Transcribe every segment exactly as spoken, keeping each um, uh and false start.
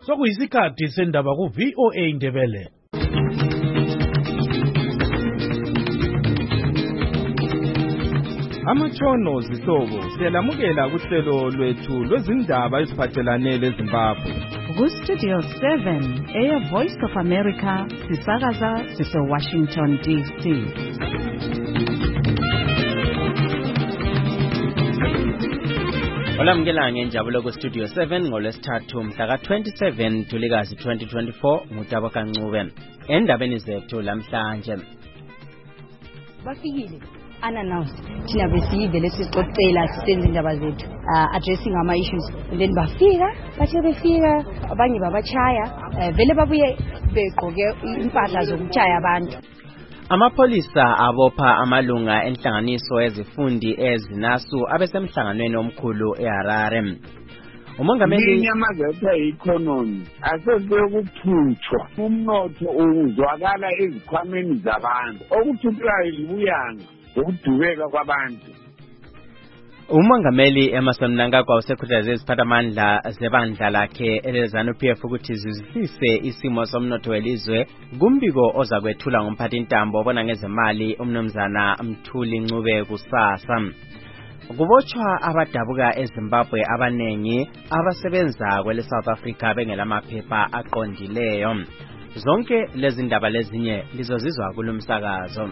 sokuyisikhathi sendaba ku V O A Indebele. Amatshono zihlobo siyalamukela kuhlelo lwethu lwezindaba eziphathelane leZimbabwe. Ku Studio seven, Air Voice of America, sisakaza sise Washington D C. Olamukela ngenjabulo ku Studio seven ngolwesithathu mhla ka twenty-seven Ntulikazi twenty twenty-four ngutabo kaNcube. Endabeni zethu lamhlanje. Bafikile unannounced thina besive lesixoxela sisenze indaba zethu addressing ama issues and then bafika bathe befika abanye babachaya vele babuye begqoke impahla zokuchaya abantu. Amapolisa abopha amalunga enhlanganiso ezifundi ezinasu abesemhlanganweni omkhulu eHarare. Umongameli inyamazatha economy asesekuthutshwa umnotho uzwakala ezikhwameni zabantu okuthuthwayo libuyanga ukudubeka kwabantu. Umongameli Emmerson Mnangagwa usekhuthaze iziphathamandla zebandla lakhe elezanu P F ukuthi zizwisise isimo somnotho welizwe kumbiko ozakwethula ngomphathintambo obona ngezemali umnumzana Mthuli Ncube kusasa. Kubotshwa abadabuka eZimbabwe abanengi abasebenza kwele South Africa bengelamaphepha aqondileyo. Zonke lezi ndaba lezinye lizozizwa kulumsakazo.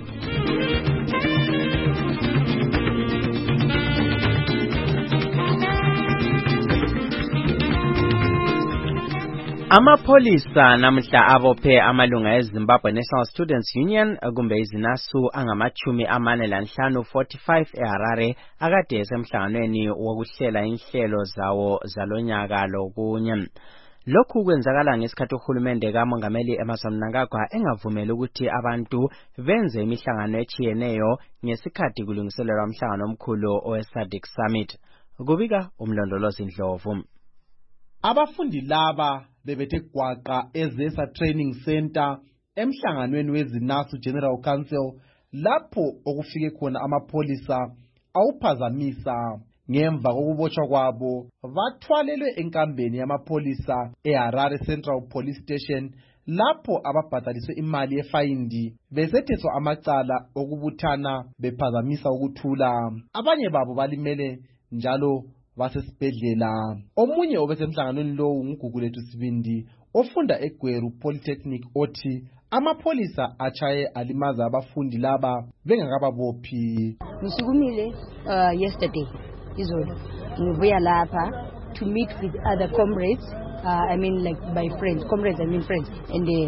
Amapolisa namhla abophe amalunga eZimbabwe National Students Union kumbe izinasu angamachumi amane lanhlanu forty-five eHarare akade esemhlanganweni wokuhlela inhlelo zawo zalonyaka lokunye. Lokhu kwenzakala ngesikhathi uhulumende kaMongameli Emmerson Mnangagwa engavumeli ukuthi abantu benze imihlangano echiyeneyo ngesikhathi kulungiselelwa umhlangano omkhulu oweSADC Summit. Kubika umlondolozi Ndlovu. Abafundi laba bebethe gwaqa eZesa Training Center emhlanganweni wezinasu General Council lapho okufike khona amapolisa awuphazamisa. Ngemva kokubotshwa kwabo bathwalelwe enkambeni yamapolisa eHarare Central Police Station lapho ababhadaliswe imali yefayindi besetheswa amacala okubuthana bephazamisa ukuthula. Abanye babo balimele njalo basesibhedlela. Omunye obesemhlanganweni lowu nguGugulethu Sibindi ofunda eGweru Polytechnic othi amapolisa achaye alimaza abafundi laba bengakababophi. Ngisukumile uh, yesterday izolo ngibuya lapha to meet with other comrades, uh, I mean like my friends, comrades I mean friends, and uh,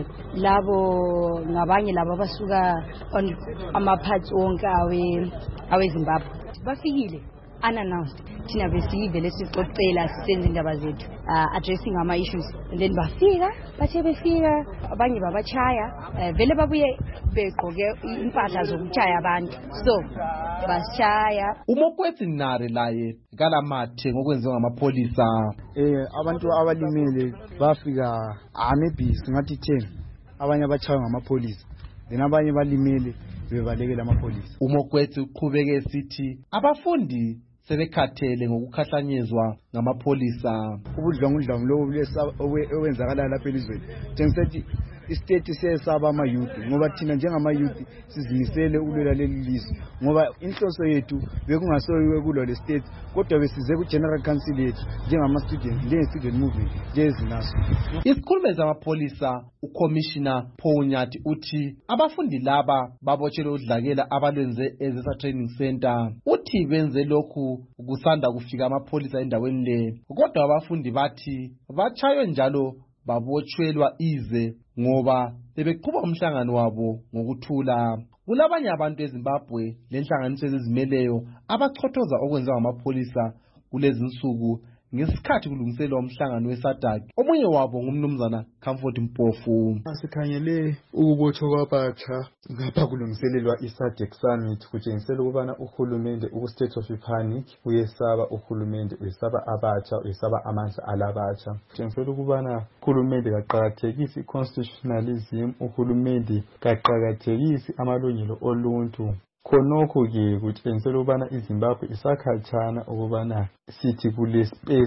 labo ngabanye labo basuka on amaparts onke awe awe Zimbabwe bafikile unannounced thina besive lesixoxela sisenze indaba zethu addressing ama issues and then bafika bathe befika abanye babachaya vele babuye begqoke impahla zokuchaya abantu so basichaya. Umokwetsi Nare laye kalamathe ngokwenziwa ngamapolisa. Eh abantu abalimele bafika maybe singathi ten abanye abachaywa ngamapolisa then abanye balimele bebalekela amapolisa. Umokwetsi uqhubeke sithi abafundi sebekhathele ngokukhahlanyezwa ngamapolisa. Ubudlwangudlwangu lobu lwenzakala lapha elizweni njengisethi istate sesaba ama youth ngoba thina njengama youth sizimisele ulwela leli lizwe ngoba inhloso yethu bekungasoyiwe kulo le state kodwa besize ku General Council yethu njengama students njenge student movement njezinaso. Isikhulume zamapolisa uCommissioner Phonyathi uthi abafundi laba babotshelwe udlakela abalwenze eZesa Training Center. Uthi benze lokhu kusanda kufika amapolisa endaweni le kodwa abafundi bathi bachaywe njalo babotshelwa ize ngoba bebeqhuba umhlangano wabo ngokuthula. Kulabanye abantu eZimbabwe lenhlanganiso ezizimeleyo abachothoza okwenziwa ngamapolisa kulezi insuku ngesikhathi kulungiselwa umhlangano weSADC. Omunye wabo ngumnumzana Comfort Mpofu. Sikhangele ukubotshwa kwabatsha ngapha kulungiselelwa iSADC Summit kutshengisela ukubana uhulumende uku-state of panic uyesaba uhulumende uyesaba abatsha uyesaba amandla alabatsha. Kutshengisela ukubana uhulumende kaqakathekisi constitutionalism, uhulumende kaqakathekisi amalungelo oluntu. Khonokho ke kutshengisela ukubana iZimbabwe isakhatshana ukubana sithi kule space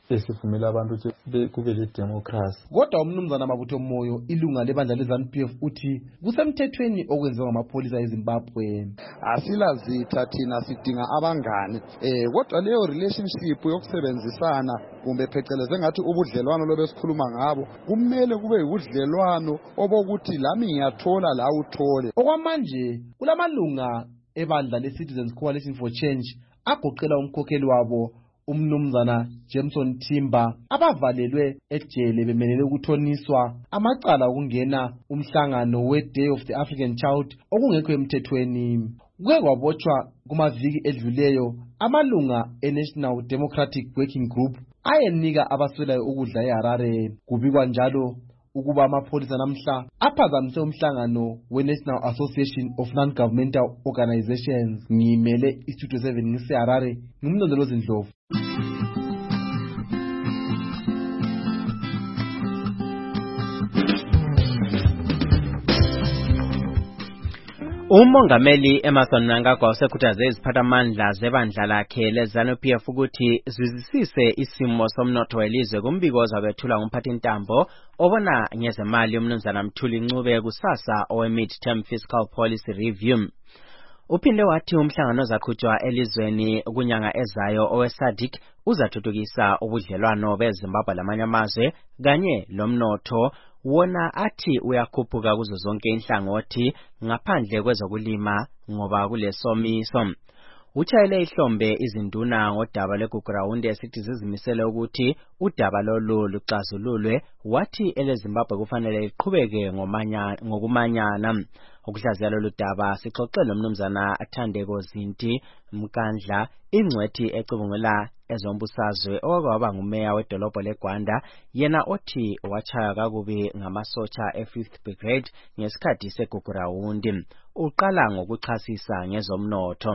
esivumela abantu ukuthi kube le democracy. Kodwa umnumzana Mabutho Moyo ilunga lebandla leZANU P F uthi kusemthethweni okwenziwa ngamapholisa eZimbabwe. Asilazitha thina sidinga abangane eh kodwa leyo relationship yokusebenzisana kumbe pheceleze ngathi ubudlelwano lobesikhuluma ngabo kumele kube ubudlelwano obokuthi lami ngiyathola la uthole. Okwamanje kulamalunga ebandla le-Citizens Coalition for Change agoqela umkhokheli wabo umnumzana Jameson Timber abavalelwe ejele bemelele ukuthoniswa amacala okungena umhlangano we-Day of the African Child okungekho emthethweni. Kuke kwabotshwa kumaviki edluleyo amalunga e-National Democratic Working Group ayenika abaswelayo ukudla eHarare. Kubikwa njalo ukuba amapholisa namhla aphazamise umhlangano we-National Association of Non-Governmental Organizations. Ngimele iStudio seven ngiseHarare, ngumlondolozi Ndlovu. Umongameli Emmerson Mnangagwa usekhuthaze iziphathamandla zebandla lakhe leZANU P F ukuthi zwizisise isimo somnotho welizwe kumbiko ozabethula ngumphathintambo obona ngezemali umnumzana Mthuli Ncube kusasa owe-Mid-Term Fiscal Policy Review. Uphinde wathi umhlangano ozakhutshwa elizweni kunyanga ezayo owe-SADC uzathuthukisa ubudlelwano beZimbabwe lamanye amazwe kanye lomnotho wona athi uyakhuphuka kuzo zonke inhlangothi ngaphandle kwezokulima ngoba kulesomiso. Utshayele ihlombe izinduna ngodaba lweGugurawundi esithi zizimisele ukuthi udaba lolu luxazululwe, wathi eleZimbabwe kufanele iqhubeke ngokumanyana. Ukuhlaziya lolu daba sixoxele umnumzana Thandeko Zinti Mkandla, ingcwethi ecubungula ezombusazwe okwaba ngumeya wedolobho leGwanda, yena othi wachaya kakubi ngamasotsha e-fifth Brigade ngesikhathi segugurawundi. Uqala ngokuchasisa ngezomnotho.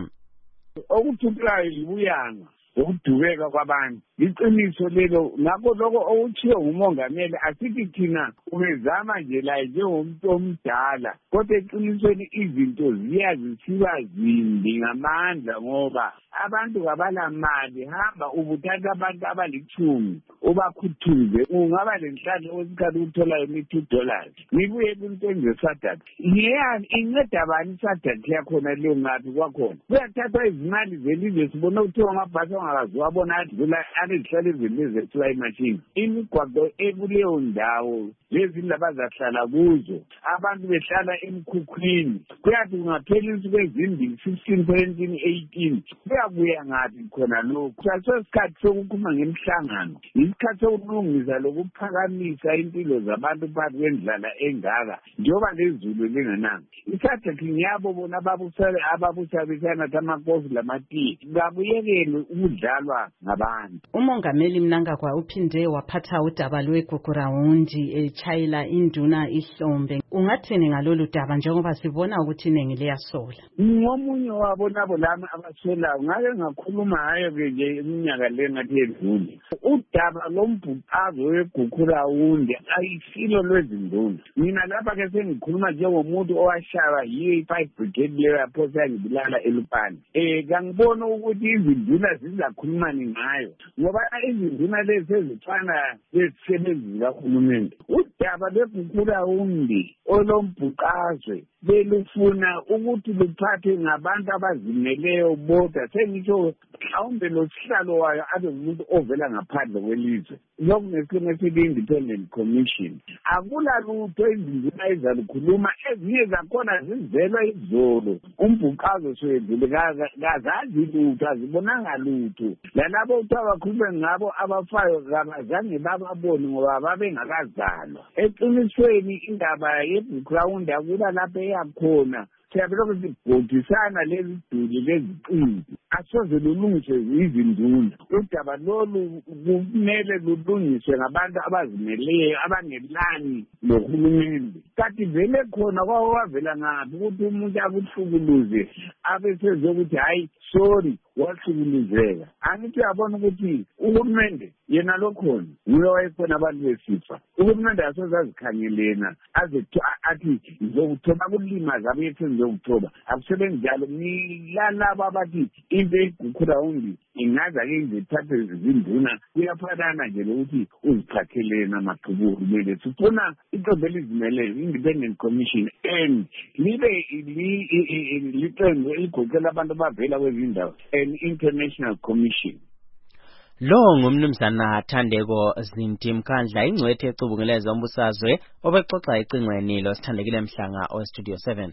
Okuthuthayo libuyanga ukudubeka kwabantu iqiniso lelo ngakho lokho okuchiwe ngumongameli asithi thina ubezama nje la njengomuntu omdala kodwa eqinisweni izinto ziyazisiba zimbi ngamandla ngoba abantu kabalamali. Hamba ubuthatha abantu abalichumi ubakhuthuze ungaba lenhlalo osikhathi uthola imi-two dollars nibuye kuntenze SADC. Yeyani inceda bani SADC yakhona leyo ngapi kwakhona kuyathathwa izimali zelizwe sibona ukuthiwa amabhasi angakazi wabona adlula anezihlalo ezininzi ethiwa imashini. Imigwaqo ekuleyo ndawo lezi ndaba zahlala kuzo abantu behlala emkhukhwini kuyathi kungaphela insuku ezimbili sixteen seventeen eighteen kuyabuya ngapi khona lokhu. Sasesikhathi sokukhuluma ngemhlangano isikhathi sokulungisa lokuphakamisa impilo zabantu phakathi kwendlala engaka njengoba lezulu lingananga. ISADC ngiyabo bona ababusale ababusabisana tamakofi lamatiye babuyekele ukudlalwa ngabantu. Umongameli Mnangagwa uphinde waphatha udaba lweGugurawundi echayela induna ihlombe. Ungathini ngalolu daba njengoba sibona ukuthi iningi liyasola? Ngomunye wabo nabo lami abasolayo ngake ngakhuluma ngayo ke nje iminyaka le ngathi edlule. Udaba lombhuqazo weGugurawundi ayisilo lwezinduna. Mina lapha ke sengikhuluma njengomuntu owashaya yi-five Brigade leyo yaphosa yangibulala eLupane. Eh ngangibona ukuthi izinduna zizakhulumani ngayo ngoba izinduna lezi sezifana lezisebenzi zikahulumende. Udaba lweGugurawundi olombhuqazwe belufuna ukuthi luphathe ngabantu abazimeleyo bodwa. Sengisho mhlawumbe losihlalo wayo abe umuntu ovela ngaphandle kwelizwe. Lokhu ngesinye esithi independent commission. Akula lutho izinduna ezalukhuluma ezinye zakhona zizelwa izolo. Umbhuqazo swedlule kazazi lutho azibonanga lutho. Lalabo uthi abakhulume ngabo abafayo kabazange bababone ngoba babengakazalwa. Eqinisweni indaba yeGugurawundi akula lapho eyakhona. Siyabona sibhodisana lezi duli leziqindi asoze lulungiswe izinduna. Udaba lolu kumele lulungiswe ngabantu abazimeleyo abangelani nohulumende. Kanti vele khona kwawavela ngaphi ukuthi umuntu akuhlukuluze abe sezokuthi hayi sorry wahlukuluzeka. Angithi uyabona ukuthi uhulumende yena lokhona nguye wayekhona abantu besifa. Uhulumende asozazikhangelena aze athi ngizokuthoba kulimaza abethu ngizokuthoba. Akusebenzi njalo nilalaba abathi into eGukurawundi ingaza ke izithathe izinduna kuyafanana nje lokuthi uziphathelena amaqhubu kumele sifuna iqembu elizimeleyo independent commission and libe liqembu eligoqela abantu abavela kwezindawo an international commission. Lo ngumnumzana Thandeko Zinti Mkandla ingcwethe ecubungeleza umbusazwe obexoxa icingweni lo sithandekile Mhlanga o Studio seven.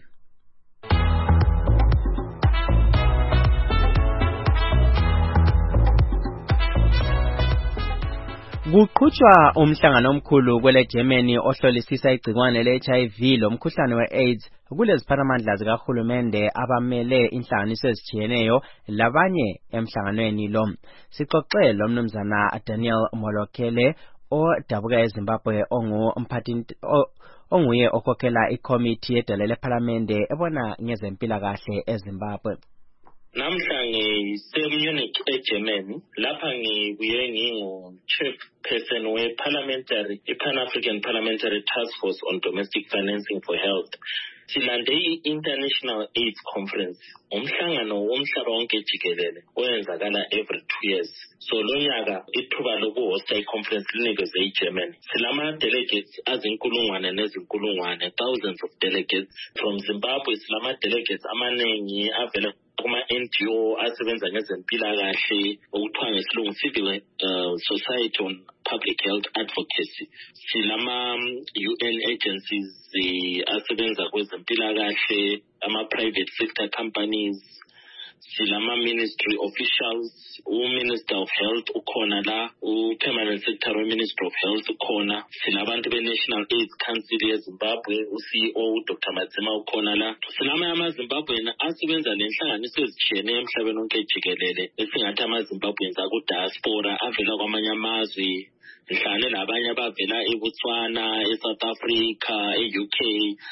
Kuqhutshwa umhlangano omkhulu kwele Germany ohlolisisa igcikwane le H I V lomkhuhlane we-AIDS kulezipharamandla zikahulumende abamele inhlanganiso ezitshiyeneyo labanye emhlanganweni lo. Sixoxe lo mnumzana Daniel Molokele odabuka eZimbabwe ongumphathi onguye okhokhela ikomiti edale lePhalamende ebona ngezempilakahle eZimbabwe. Namhla ngise-Munich eGermany lapha ngibuye ngingu-chairperson we-parliamentary i-Pan-African Parliamentary Task Force on Domestic Financing for Health. Silande i-International AIDS Conference umhlangano womhlaba wonke jikelele oyenzakala every two years. So lo nyaka ithuba lokuhosta i-conference linikeze eGermany. Silama delegates azinkulungwane nezinkulungwane, thousands of delegates from Zimbabwe. Silama delegates amanengi avela kuma-N G O asebenza ngezempilakahle okuthiwa ngesilungu civil uh, society on public health advocacy. Silama U N agencies asebenza kwezempilakahle, ama-private sector companies, silama ministry officials, u-Minister of Health ukhona la, u-Permanent Secretary Minister of Health ukhona, silabantu be-National AIDS Council yeZimbabwe, u-C E O uDoctor Madzima ukhona la. Silama ama-Zimbabwean asebenza lenhlanganiso ezitshiyeneyo emhlabeni wonke jikelele esingathi ama-Zimbabweans aku-diaspora avela kwamanye amazwe. Ngihlangane labanye abavela eBotswana, eSouth Africa, e-U K,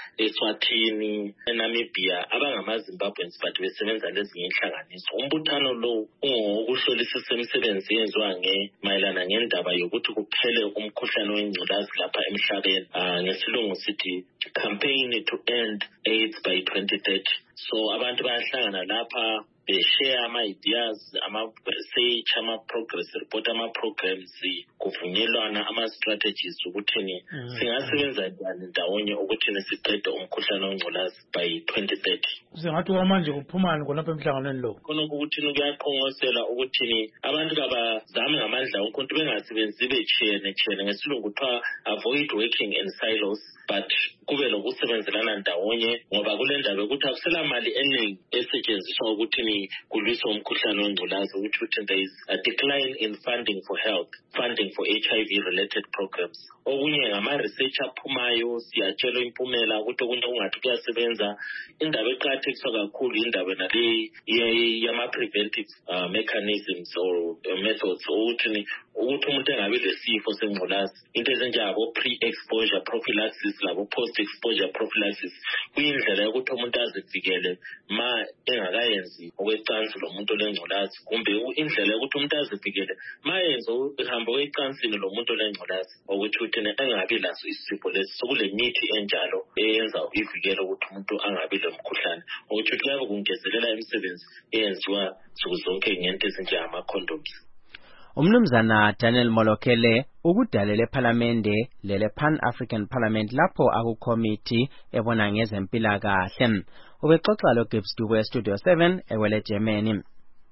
eSwatini, eNamibia abangama-Zimbabweans but besebenza lezinye inhlanganiso. Umbuthano lo ungowokuhlolisisa imisebenzi eyenziwa mayelana ngendaba yokuthi kuphele umkhuhlane wengculazi lapha emhlabeni. Uh, ngesilungu sithi campaign to end AIDS by twenty thirty. So abantu bayahlangana lapha share ama-ideas, ama-research, ama-progress report, ama-programs, kuvunyelwana ama-strategies ukuthini singasebenza njani ndawonye ukuthini siqede umkhuhlane wengculazi by twenty thirty. Singathi manje kuphumani khonapha emhlanganweni lo? Khona ukuthini kuyaqhongosela ukuthini abantu kabazame ngamandla wonke ukuthi bengasebenzi betshiyene tshiyene ngesilungu kuthiwa avoid working in silos but kube lokusebenzelana ndawonye ngoba kule ndaba ukuthi akusela mali eningi esetshenziswa ukuthini kulwiswa umkhuhlane wengculazi ukuthi there is a decline in funding for health, funding for H I V related programs. Okunye ngama-research aphumayo siyatshelwa impumela ukuthi okunye kungathi kuyasebenza. Indaba eqakathekiswa kakhulu indaba nale yama-preventive uh, mechanisms or uh, methods ukuthi ukuthi umuntu engabe lesifo sengculazi into ezinjengabo pre-exposure prophylaxis labo post-exposure prophylaxis kuyindlela yokuthi umuntu azivikele ma engakayenzi okwecansi lo muntu olengculazi kumbe indlela yokuthi umuntu azivikele ma yenza uhambo kwecansini lo muntu olengculazi ukuthi uthi engabi laso isifo lesi sokule mithi enjalo eyenza ivikele ukuthi umuntu angabi lo mkhuhlane ukuthi kuyabe kungezelela imisebenzi eyenziwa nsuku zonke ngento ezinjengama-condoms. Umnumzana Daniel Molokele ukudalela ePhalamende lele Pan-African Parliament lapho akukomiti ebona ngezempilakahle. Ubexoxa lo Gibbs Duwe Studio seven ewele Germany.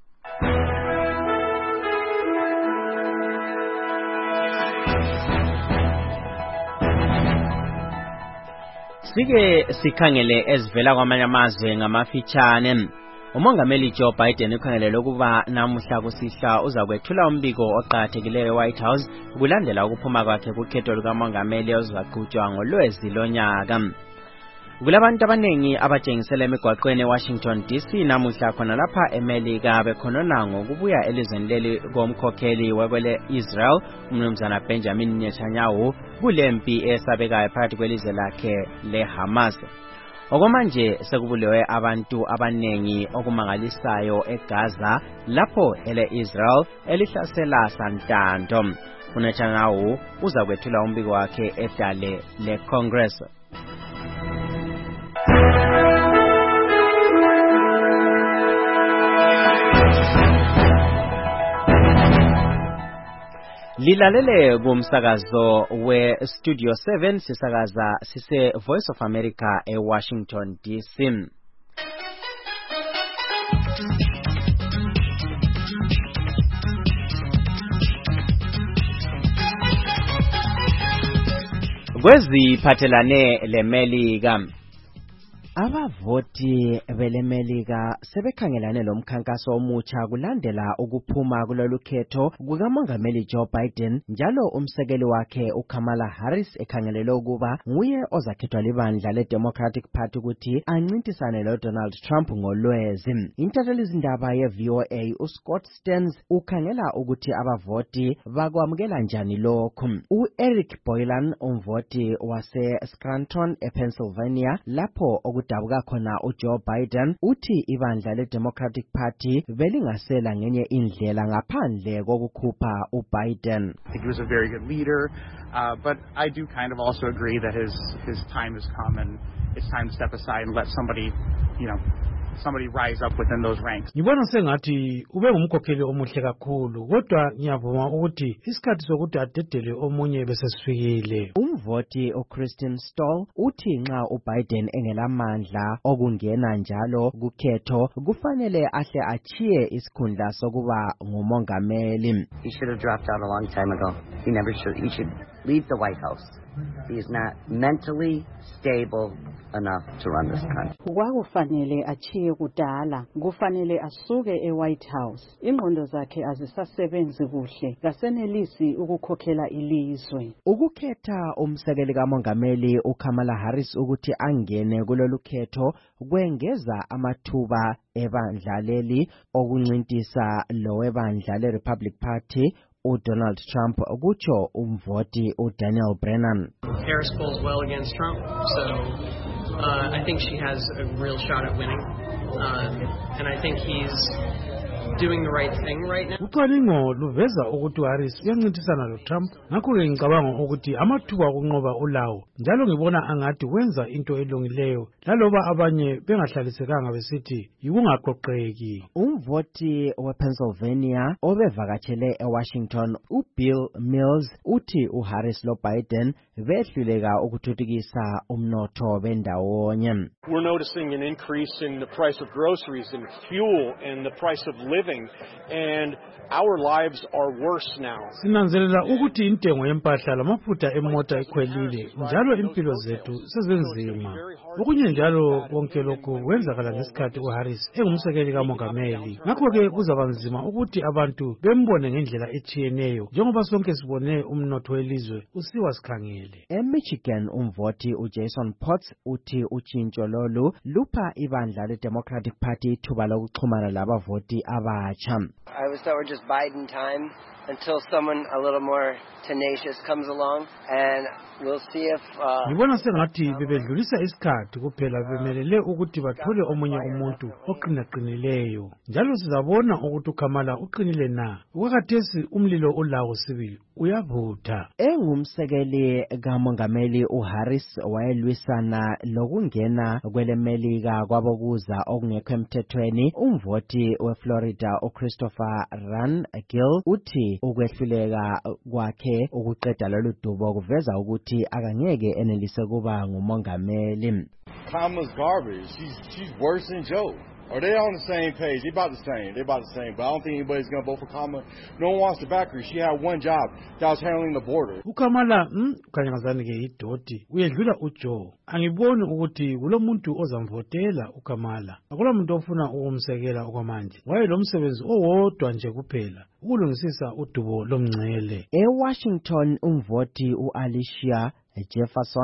Sike sikhangele ezivela kwamanye amazwe ngamafitshane. Umongameli Joe Biden ukhangelele ukuba namuhla kusihla uzakwethula umbiko oqhakathekileyo eWhite House ukulandela ukuphuma kwakhe kukhetho lukamongameli ozaqhutshwa ngoLwezi lonyaka. Kulabantu abanengi abatshengisela emigwaqweni eWashington D C namuhla khona lapha eMelika bekhonona ngokubuya elizweni leli komkhokheli wekwele Israel umnumzana Benjamin Netanyahu kulempi esabekayo phakathi kwelizwe lakhe leHamas. Okwamanje sekubulewe abantu abanengi okumangalisayo eGaza lapho ele Israel elihlasela santanto. uNetanyahu uza kwethula umbiko wakhe edale leCongress. Lilalele kumsakazo we Studio seven sisakaza sise Voice of America e Washington D C. Kweziphathelane leMelika, abavoti beleMelika sebekhangelane lomkhankaso omutsha kulandela ukuphuma kulolu khetho kukamongameli Joe Biden, njalo umsekeli wakhe uKamala Harris ekhangelele ukuba nguye ozakhethwa libandla leDemocratic Party ukuthi ancintisane loDonald Trump ngolwezi. Intathelizindaba ye-V O A uScott Stearns ukhangela ukuthi abavoti bakwamukela njani lokhu. U-Eric Boylan, umvoti wase-Scranton ePennsylvania, lapho dabuka khona uJoe Biden, uthi ibandla leDemocratic Party belingasela ngenye indlela ngaphandle kokukhupha uBiden. I think he was a very good leader, uh, but I do kind of also agree that his his time has come and it's time to step aside and let somebody, you know, somebody rise up within those ranks. Ngibona sengathi ube ngumkhokheli omuhle kakhulu, kodwa ngiyavuma ukuthi isikhathi sokuthi adedele omunye besesifikile. Umvoti uChristin Stoll uthi nxa uBiden engelamandla okungena njalo kukhetho kufanele ahle achiye isikhundla sokuba ngumongameli. He should have dropped out a long time ago. He never should. He should leave the White House. He is not mentally stable enough to run this country. Kwakufanele achiye kudala, kufanele asuke eWhite House. Ingqondo zakhe azisasebenzi kuhle, kasenelisi ukukhokhela ilizwe. Ukukhetha umsekeli kamongameli uKamala Harris ukuthi angene kulolu khetho kwengeza amathuba ebandla leli okuncintisa lo webandla leRepublic Party uDonald Trump, kutsho umvoti uDaniel Brennan. Harris polls well against Trump, so uh, I think she has a real shot at winning, uh, and I think he's doing the right thing right now. Ucwaningo luveza ukuthi Harris uyancintisana loTrump, ngakho-ke ngicabanga ukuthi amathuba okunqoba ulawo, njalo ngibona angathi wenza into elungileyo laloba abanye bengahlalisekanga besithi yikungaqoqeki. Umvoti wePennsylvania obevakatshele eWashington uBill Mills uthi uHarris loBiden behluleka ukuthuthukisa umnotho bendawonye. We're noticing an increase in the price of groceries and fuel and the price of living, and our lives are worse now. Sinanzelela ukuthi intengo yempahla lamafutha emota ikhwelile, njalo impilo zethu sezenzima. Okunye njalo konke lokhu kwenzakala ngesikhathi uHarris engumsekeli kamongameli. Ngakho-ke kuzaba nzima ukuthi abantu bembone ngendlela etshiyeneyo, njengoba sonke sibone umnotho welizwe usiwa sikhangele. eMichigan umvoti uJason Potts uthi utshintsho lolu lupha ibandla leDemocratic Party ithuba lokuxhumana labavoti abatsha. I always thought we're just Biden time until someone a little more tenacious comes along, and we'll see if uh ngibona sengathi bebedlulisa isikhathi kuphela bemelele ukuthi bathole omunye umuntu oqinaqinileyo, njalo sizabona ukuthi uKamala uqinile na. Wakhathesi umlilo olawo sibili uyavutha. Engumsekeli kamongameli uHarris wayelwisana lokungena kweleMelika kwabokuza okungekho emthethweni. Umvoti weFlorida uChristopher Run Gill uthi ukwehluleka kwakhe ukuqeda lolu dubo kuveza ukuthi akangeke enelise kuba ngumongameli. Kamala's garbage. She's she's worse than Joe. Are they on the same page? They about the same. They about the same. But I don't think anybody's going to vote for Kamala. No one wants to back her. She had one job. That was handling the border. uKamala mm kanyangazani ke idoti uyedlula uJoe. Angiboni ukuthi kulomuntu ozamvotela uKamala. Akulamuntu ofuna ukumsekela okwamanje. Waye lo msebenzi owodwa nje kuphela, ukulungisisa udubo lomngcele. eWashington umvoti uAlicia Jefferson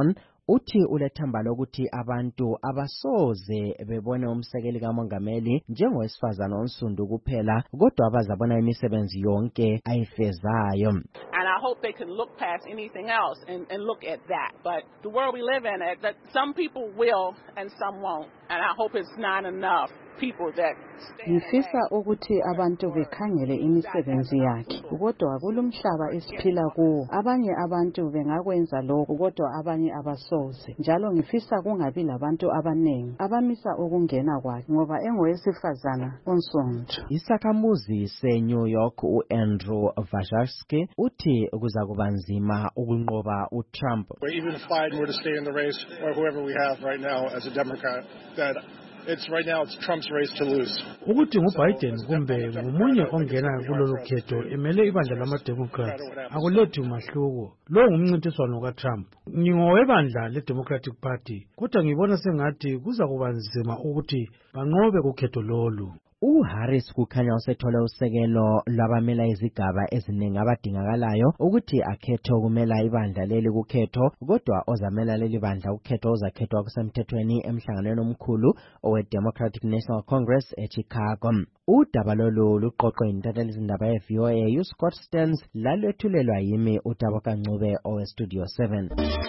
uthi ulethemba lokuthi abantu abasoze bebone umsekeli kamongameli njengowesifazana onsundu kuphela kodwa abazabona imisebenzi yonke ayifezayo. And I hope they can look past anything else and, and look at that. But the world we live in, that some people will and some won't. And I hope it's not enough people that ngifisa ukuthi abantu bekhangele imisebenzi yakhe kodwa kulomhlaba esiphila kuwo abanye abantu bengakwenza lokho kodwa abanye abasoze njalo ngifisa kungabi labantu abaningi abamisa ukungena kwakhe ngoba engowesifazana onsundu. Isakhamuzi se-New York u-Andrew Vajarski uthi kuza kuba nzima ukunqoba uTrump. Even if Biden were to stay in the race or whoever we have right now as a Democrat, that it's right now it's Trump's race to lose. Ukuthi nguBiden kumbe ngumunye ongena kulolu khetho emele ibandla lama-Democrats akulethi umahluko. Lo ngumncintiswano kaTrump. Ngingowebandla le-Democratic Party kodwa ngibona sengathi kuza kuba nzima ukuthi banqobe kukhetho lolu. uHarris kukhanya usethole usekelo lwabamela izigaba eziningi abadingakalayo ukuthi akhethe ukumela ibandla leli kukhetho kodwa ozamela leli bandla ukhetho uzakhethwa kusemthethweni emhlanganweni omkhulu owe-Democratic National Congress eChicago. Udaba lolu luqoqwe yintatheli zindaba ye-V O A uScott Stearns lalwethulelwa yimi uTaboka Ncube owe-Studio seven.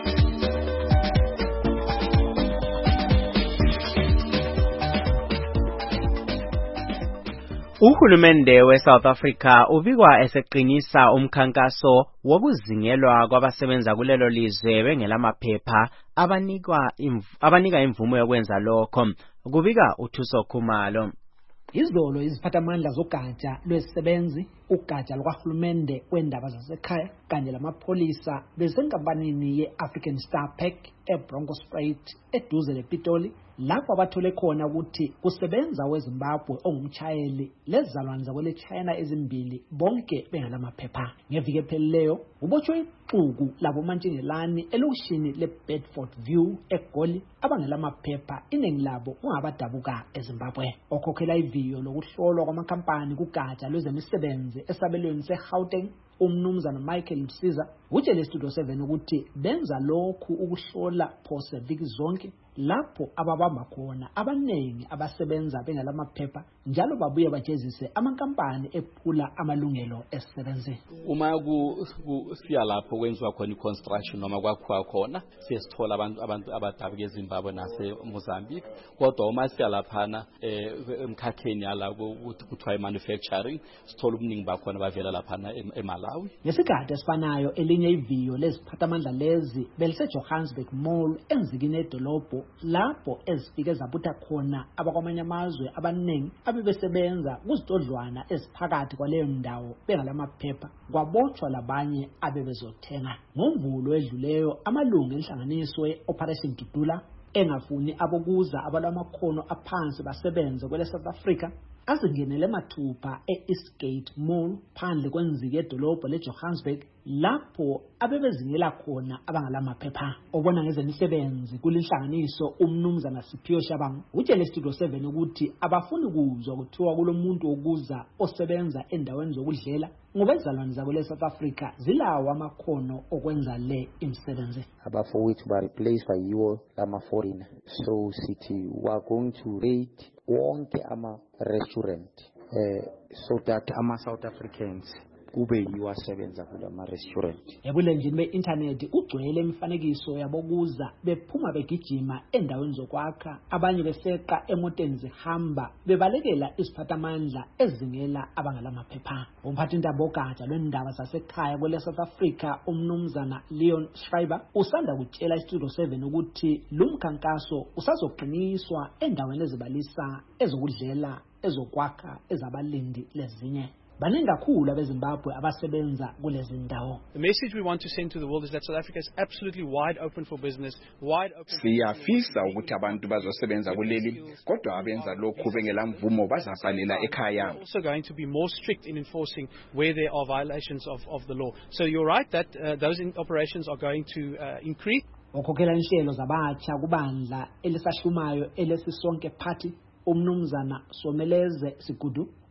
Uhulumende we-South Africa ubikwa eseqinisa umkhankaso wokuzingelwa kwabasebenza kulelo lizwe bengelamaphepha abanikwa abanika imvumo yokwenza lokho. Kubika uThuso Khumalo. Izolo iziphathamandla zogatsha lwezisebenzi ugatsha lokahulumende wendaba zasekhaya kanye lamapholisa besenkampanini ye-African Star Pack eBronkospruit eduze lePitoli lapho abathole khona ukuthi kusebenza weZimbabwe ongumchayeli lezalwane zakwele China ezimbili bonke bengalamaphepha. Ngeviki ephelileyo ubotshwe ixuku labo mantshingelani elokushini leBedford View eGoli abangelamaphepha iningi labo kungabadabuka eZimbabwe. Okhokhela iviyo lokuhlolwa kwamakhampani kugatsha lwezemisebenzi esabelweni seGauteng umnumzana Michael Msiza utshele Studio seven ukuthi benza lokhu ukuhlola phose viki zonke lapho ababamba khona abanengi abasebenza bengalamaphepha njalo babuye bajezise amankampani ephula amalungelo esisebenzi. Uma ku siya lapho kwenziwa khona iconstruction noma kwakhiwa khona sesithola abantu abantu abadabuka eZimbabwe nase Mozambique kodwa uma siya laphana emkhakheni yala kuthiwa manufacturing sithola ubuningi bakhona bavela laphana eMalawi. Ngesikhathi esifanayo elinye iviyo leziphathamandla lezi belise Johannesburg Mall enzikini edolobho lapho ezifike zabutha khona abakwamanye amazwe abaningi abebesebenza kuzitodlwana eziphakathi kwaleyo ndawo bengalamaphepha kwabotshwa labanye abebezothenga. NgoMvulo edluleyo amalungu enhlanganiso Operation Dudula engafuni abokuza abalamakhono aphansi basebenze kwele South Africa azingenele mathupha e-Eastgate Mall phandle kwenzike edolobho leJohannesburg lapho abebezingela khona abangalamaphepha. Obona ngezemisebenzi kulinhlanganiso umnumzana Siphiwe Shabang utshele Studio seven ukuthi abafuni kuzwa kuthiwa kulomuntu okuza osebenza endaweni zokudlela ngoba izalwane zakwele South Africa zilawo amakhono okwenza le imisebenzi. Abafowethu ba replaced by yiwo lama foreigner, so sithi we are going to rate wonke ama restaurant eh so that ama South Africans kube yiwo asebenza kulama restaurant. Ebulenjini be-internet ugcwele imifanekiso yabokuza bephuma begijima endaweni zokwakha abanye beseqa emoteni zihamba bebalekela isiphathamandla ezingela abangalamaphepha. Umphathintambo wogatsha lwendaba zasekhaya kwele South Africa umnumzana Leon Schreiber usanda kutshela iStudio seven ukuthi lumkhankaso usazoqiniswa endaweni ezibalisa ezokudlela ezokwakha ezabalindi lezinye. Baningi kakhulu abeZimbabwe abasebenza kulezi ndawo. The message we want to send to the world is that South Africa is absolutely wide open for business, wide open. Siyafisa ukuthi abantu bazosebenza kuleli kodwa abenza lokhu bengelamvumo bazasalela ekhaya. Also going to be more strict in enforcing where there are violations of of the law. So you're right that uh, those in operations are going to uh, increase. Okhokhela inhlelo zabatsha kubandla elisahlumayo elesisonke party umnumzana Someleze Sigudu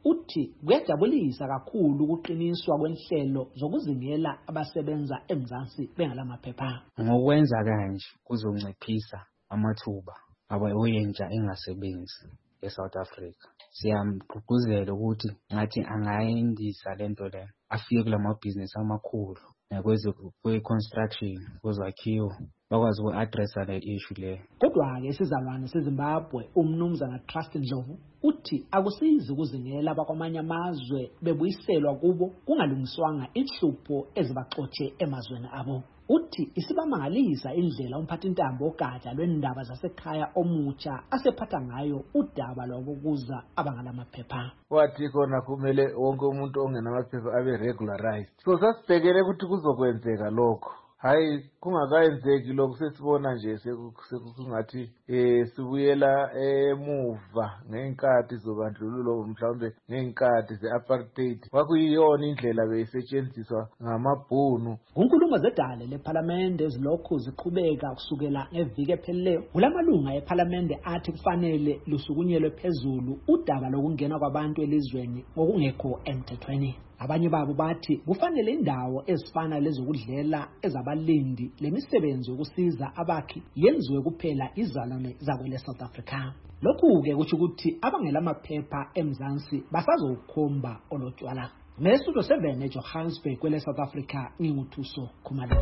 uthi kuyajabulisa kakhulu ukuqiniswa kwenhlelo zokuzingela abasebenza eMzansi bengalamaphepha. Ngokwenza kanje kuzonciphisa amathuba abayentsha engasebenzi eSouth Africa. Siyamgqugquzela ukuthi ngathi angayendisa lento le afike kulamabhizinisi amakhulu nakweze kwe-construction kwezakhiwo bakwazi uku-addressa le issue le. Kodwa-ke isizalwane seZimbabwe umnumzana Trust Ndlovu uthi akusizi ukuzingela abakwamanye amazwe bebuyiselwa kubo kungalungiswanga inhlupho ezibaxotshe emazweni abo. Uthi isibamangalisa indlela umphathintambo ogatsha lwendaba zasekhaya omutsha asephatha ngayo udaba lokukuza abangalamaphepha. Wathi khona kumele wonke umuntu ongenamaphepha abe regularized. So sasibhekele ukuthi kuzokwenzeka lokho. Hayi kungakayenzeki lokho sesibona nje sekungathi eh sibuyela emuva ngenkathi zobandlululo mhlawumbe ngenkathi ze-apartheid. Kwakuyiyona indlela beyisetshenziswa ngamabhunu. Kunkulumo zedale lePhalamende ezilokhu ziqhubeka kusukela ngeviki ephelileyo. Kulamalunga ePhalamende athi kufanele lusukunyelwe phezulu udaba lokungena kwabantu elizweni ngokungekho emthethweni. Abanye babo bathi kufanele indawo ezifana lezokudlela ezabalindi lemisebenzi yokusiza abakhi yenziwe kuphela izalwane zakwele South Africa. Lokhu ke kuthi ukuthi abangelamaphepha eMzansi basazokhomba olotshwala. Mesudo seven eJohannesburg kwele South Africa nginguthuso Khumalo.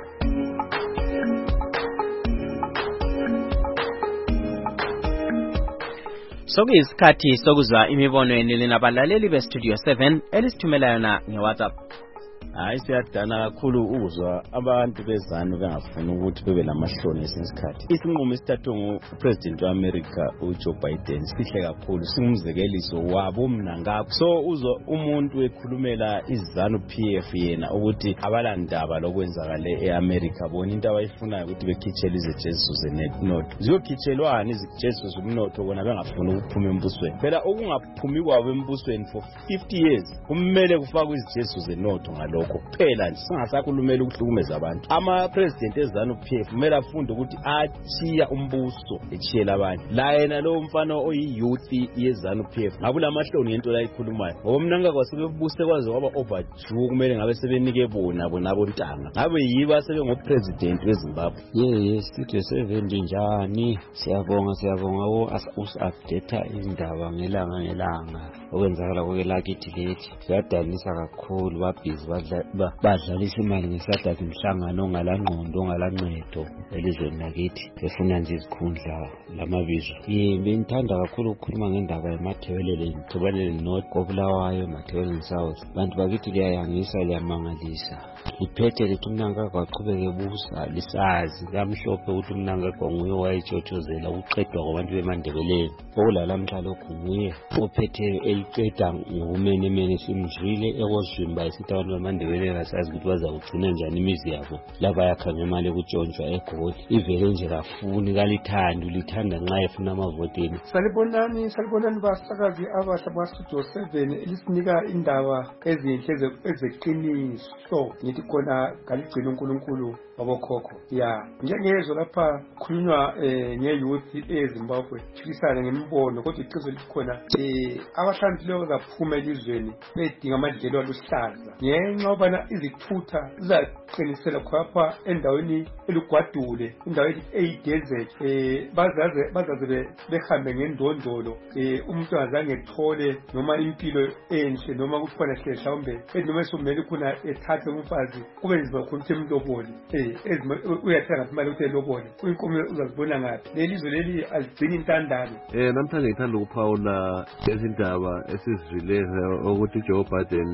Sokuyisikhathi sokuzwa imibono yenilini abalaleli beStudio seven elisithumela yona ngeWhatsApp. Hayi siyadana kakhulu ukuzwa abantu bezanu bengafuni ukuthi bebe lamahloni esinsikhathi. Isinqumo esithathwe nguPresident weAmerica uJoe Biden sihle kakhulu, singumzekeliso wabo mna ngakho. So uzwa umuntu ekhulumela izanu P F yena ukuthi abalandaba lokwenzakale eAmerica bona into abayifunayo ukuthi bekhitshele izejeziso zenotho. Ziyokhitshelwana izejeziso zomnotho bona bengafuni ukuphuma embusweni. Phela okungaphumi kwabo embusweni for fifty years kumele kufakwe izejeziso zenotho ngalokho. Kuphela nje singasakhulumela ukuhlukumeza abantu. Ama president ezanu P F kumele afunde ukuthi achiya umbuso echiyela abantu. La yena lo mfana oyi youth yezanu P F ngabula mahloni ngento la ikhulumayo. Ngoba mina ngakwasebebuse kwaze kwaba overdue kumele ngabe sebenike bona bona bontanga. Ngabe yiba sebe ngo president weZimbabwe. Yes, Studio seven njani? Siyabonga siyabonga o us-update indaba ngelanga ngelanga. Okwenzakala kwelakithi lethi. Siyadanisa kakhulu babhizi badla badlalisa imali ngesadatha umhlangano ongalangqondo ongalancedo elizweni lakithi efuna nje izikhundla lamabizo. Yebo ngithanda kakhulu ukukhuluma ngendaba yamathebelele ngithobalele North koBulawayo mathebelele South. Abantu bakithi liyayangisa liyamangalisa. Liphethe lithi umnanga kwaqhubeka ebusa lisazi kamhlophe ukuthi umnanga kwanguye wayijothozela ukuqedwa kwabantu beMandebeleni. Okulala mhlalo kunguye ophethe eliqeda ngokumenemene simjile ekozwimba isithi abantu beMandebeleni asazi ukuthi bazakugcina njani imizi yabo. Laba yakha ngemali ukutshontshwa eGoli. Ivele nje kafuni kalithanda ulithanda nxa efuna amavoteni. Salibonani salibonani basakazi abasha baStudio seven elisinika indaba ezinhle ezeqiniso. Ngithi khona kaligcina uNkulunkulu wabokhokho. Ya njengezwe lapha khulunywa ngeyouth eZimbabwe fikisana ngemibono kodwa iqiniso likhona eh abahlanzileyo baphuma elizweni bedinga amadlelo aluhlaza ngenxa obana izithutha zizaqinisela khapha endaweni elugwadule endaweni eyidesert eh bazaze bazaze behambe ngendondolo eh umuntu azange ethole noma impilo enhle noma kukhona hle mhlawumbe enoma esomele khona ethathe umfazi kube nzima khona ukuthi emlobole eh ezima uyathenga imali ukuthi elobole uyinkomo uzazibona ngathi lelizwe leli aligcini intandane. Eh namhlanje ngithanda ukuphawula izindaba esizileza ukuthi Joe Biden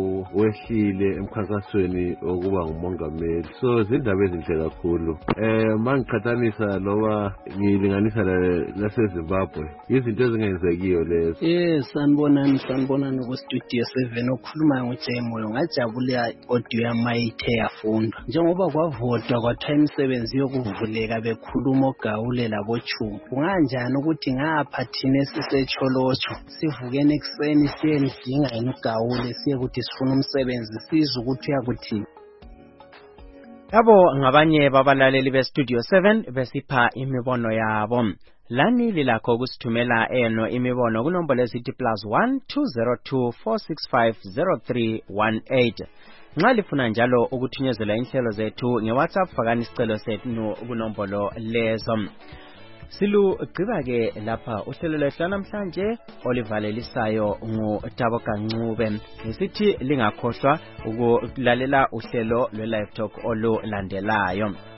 wehlile emkhankasweni okuba ngumongameli. So izindaba ezinhle kakhulu. Eh mangiqhathanisa loba ngilinganisa laseZimbabwe izinto ezingenzekiyo lezo. Eh sanibonani sanibonani ku Studio seven okhuluma ngoJemoyo ngajabula audio yamayithe yafundwa. Njengoba kwavotwa kwathiwa imisebenzi yokuvuleka bekhuluma oGawule laboChuma. Kunganjani ukuthi ngapha thina esisecholocho sivukene ekseni siye ndinga yena uGawule siye ukuthi sifuna umsebenzi siza ukuthi uyakuthi Abo ngabanye babalaleli be-Studio seven besipha imibono yabo. Lani lilakho kusithumela eno imibono kunombolo esithi plus one two zero two four six five zero three one eight. Nxa lifuna njalo ukuthunyezela inhlelo zethu nge-WhatsApp fakani isicelo sethu kunombolo lezo. Silu gqiba ke lapha uhlelo lwethu namhlanje olivalelisayo nguTabo Kancube. Ngisithi lingakhohlwa ukulalela uhlelo lwe-Live Talk olulandelayo.